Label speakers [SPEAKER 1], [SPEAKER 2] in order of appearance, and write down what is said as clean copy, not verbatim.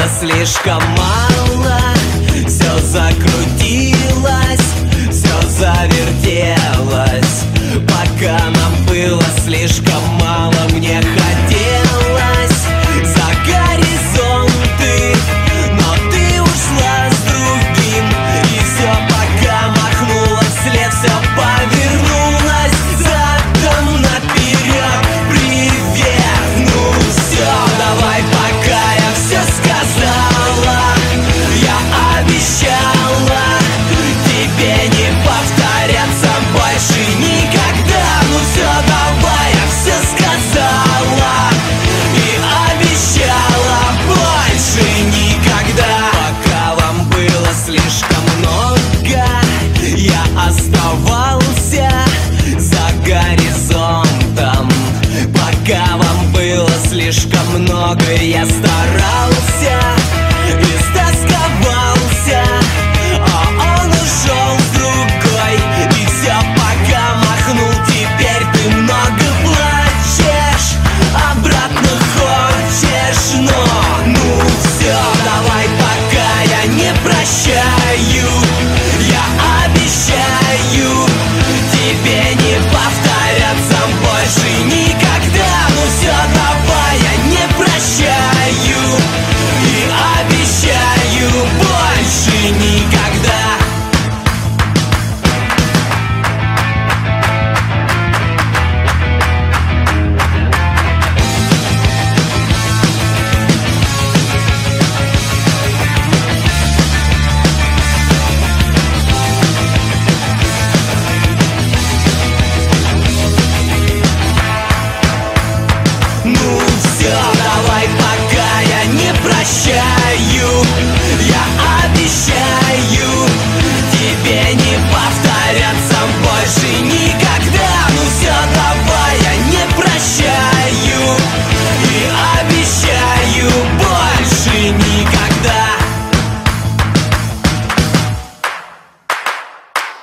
[SPEAKER 1] было слишком мало. Все закрутилось, все завертелось. Пока нам было слишком мало, мне хотелось за горизонты, но ты ушла с другим. И все, пока махнула вслед, все повернулось задом наперед. Привет, ну все, давай, пока я все сказала. Я обещала тебе не повторяться больше никогда. Ну все, давай, я все сказала и обещала больше никогда. Пока вам было слишком много, я оставался за горизонтом. Пока вам было слишком много, я старался